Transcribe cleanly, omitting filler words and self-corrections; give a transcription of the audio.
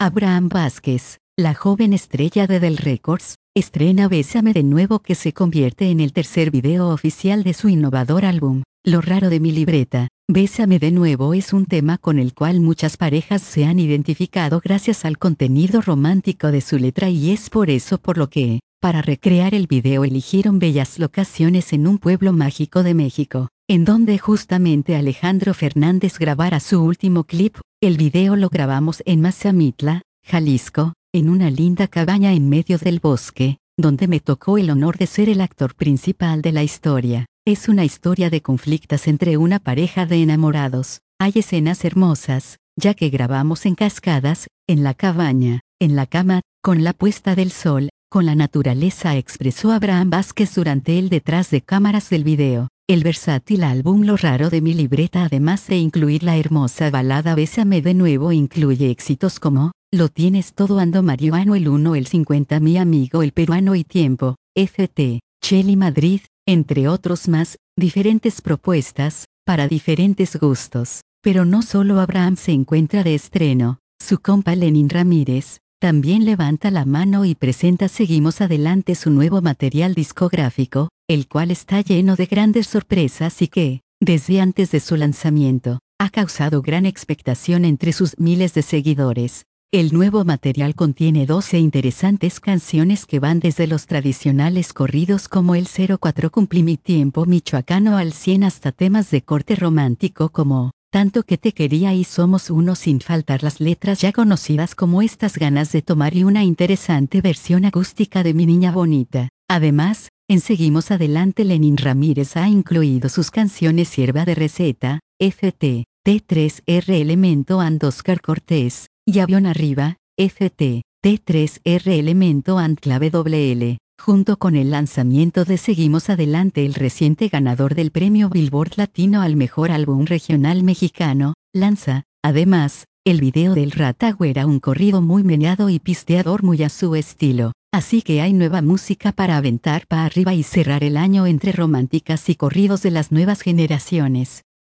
Abraham Vázquez, la joven estrella de Del Records, estrena Bésame de nuevo, que se convierte en el tercer video oficial de su innovador álbum. Lo raro de mi libreta. Bésame de nuevo es un tema con el cual muchas parejas se han identificado gracias al contenido romántico de su letra, y es por eso por lo que, para recrear el video, eligieron bellas locaciones en un pueblo mágico de México, en donde justamente Alejandro Fernández grabara su último clip. El video lo grabamos en Mazamitla, Jalisco, en una linda cabaña en medio del bosque, donde me tocó el honor de ser el actor principal de la historia. Es una historia de conflictos entre una pareja de enamorados. Hay escenas hermosas, ya que grabamos en cascadas, en la cabaña, en la cama, con la puesta del sol, con la naturaleza, expresó Abraham Vázquez durante el detrás de cámaras del video. El versátil álbum Lo raro de mi libreta, además de incluir la hermosa balada Bésame de nuevo, incluye éxitos como Lo tienes todo, Ando Marihuano, El 1, El 50, Mi amigo el peruano y Tiempo, FT, Cheli Madrid, entre otros más. Diferentes propuestas, para diferentes gustos. Pero no solo Abraham se encuentra de estreno, su compa Lenin Ramírez también levanta la mano y presenta Seguimos Adelante, su nuevo material discográfico, el cual está lleno de grandes sorpresas y que, desde antes de su lanzamiento, ha causado gran expectación entre sus miles de seguidores. El nuevo material contiene 12 interesantes canciones que van desde los tradicionales corridos como el 04 Cumplí mi tiempo michoacano al 100, hasta temas de corte romántico como Tanto que te quería y Somos uno, sin faltar las letras ya conocidas como Estas ganas de tomar y una interesante versión acústica de Mi niña bonita. Además, en Seguimos Adelante, Lenin Ramírez ha incluido sus canciones Sierva de Receta, FT, T3R Elemento and Oscar Cortés, y Avión Arriba, FT, T3R Elemento and Clave WL. Junto con el lanzamiento de Seguimos Adelante, el reciente ganador del premio Billboard Latino al mejor álbum regional mexicano, lanza, además, el video del Rata Güera, un corrido muy meneado y pisteador muy a su estilo. Así que hay nueva música para aventar para arriba y cerrar el año entre románticas y corridos de las nuevas generaciones.